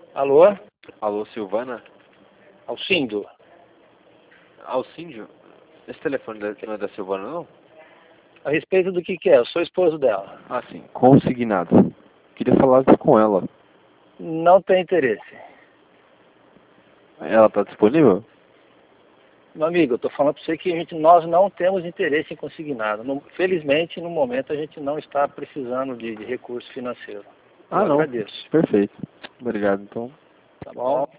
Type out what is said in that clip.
Alô? Alô, Silvana? Alcindo? Alcíndio? Esse telefone não é da Silvana, não? A respeito do que é? Eu sou esposo dela. Ah, sim. Consignado. Queria falar com ela. Não tem interesse. Ela tá disponível? Meu amigo, eu estou falando para você que nós não temos interesse em consignado. Felizmente, no momento, a gente não está precisando de recurso financeiro. Eu Ah, não. agradeço. Perfeito. Obrigado, então. Tá bom?